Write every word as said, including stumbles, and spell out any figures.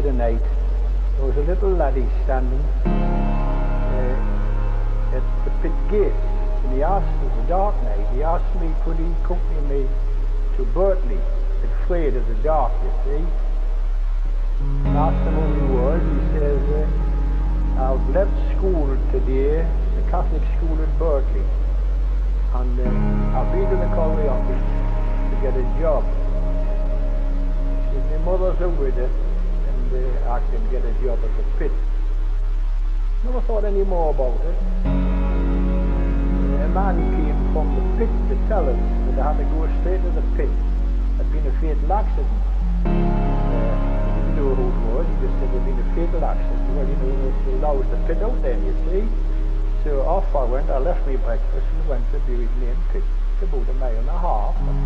the other night, there was a little laddie standing uh, at the pit gate, and he asked, it was a dark night, he asked me could he accompany me to Berkeley, afraid of the dark, you see. And I asked him who he was. He says, uh, I've left school today, the Catholic school at Berkeley, and uh, I've been to the colliery office to get a job. He said, my mother's a widow, and uh, I can get a job at the pit. Never thought any more about it. Uh, a man came from the pit to tell us that I had to go straight to the pit. There'd been a fatal accident. Uh, he didn't know who it was, he just said there'd been a fatal accident. Well, you know, they allows the pit out there, you see. So off I went, I left my breakfast and went to Buried Lane Pit. It's about a mile and a half.